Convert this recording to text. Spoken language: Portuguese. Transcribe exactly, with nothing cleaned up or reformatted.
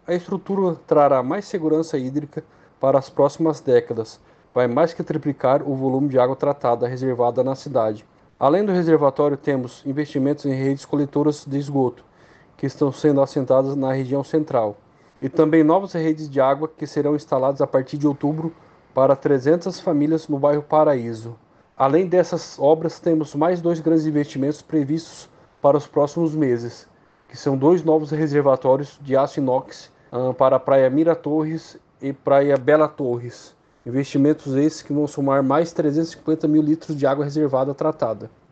A estrutura trará mais segurança hídrica para as próximas décadas, vai mais que triplicar o volume de água tratada reservada na cidade. Além do reservatório, temos investimentos em redes coletoras de esgoto, que estão sendo assentadas na região central, e também novas redes de água que serão instaladas a partir de outubro para trezentas famílias no bairro Paraíso. Além dessas obras, temos mais dois grandes investimentos previstos para os próximos meses, que são dois novos reservatórios de aço inox ah, para a Praia Mira Torres e Praia Bela Torres. Investimentos esses que vão somar mais trezentos e cinquenta mil litros de água reservada tratada.